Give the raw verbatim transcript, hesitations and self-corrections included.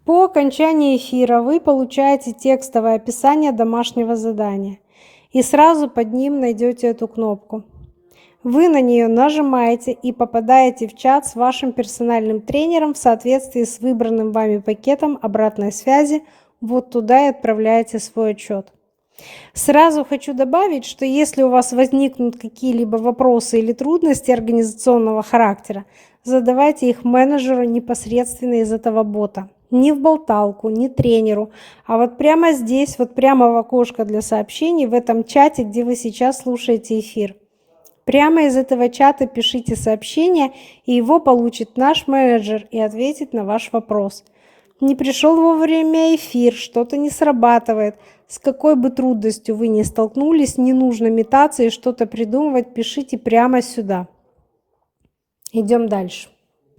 По окончании эфира вы получаете текстовое описание домашнего задания и сразу под ним найдете эту кнопку. Вы на нее нажимаете и попадаете в чат с вашим персональным тренером в соответствии с выбранным вами пакетом обратной связи. Вот туда и отправляете свой отчет. Сразу хочу добавить, что если у вас возникнут какие-либо вопросы или трудности организационного характера, задавайте их менеджеру непосредственно из этого бота. Не в болталку, не тренеру, а вот прямо здесь, вот прямо в окошко для сообщений, в этом чате, где вы сейчас слушаете эфир. Прямо из этого чата пишите сообщение, и его получит наш менеджер и ответит на ваш вопрос. Не пришел вовремя эфир, что-то не срабатывает. С какой бы трудностью вы ни столкнулись, не нужно метаться и что-то придумывать, пишите прямо сюда. Идем дальше.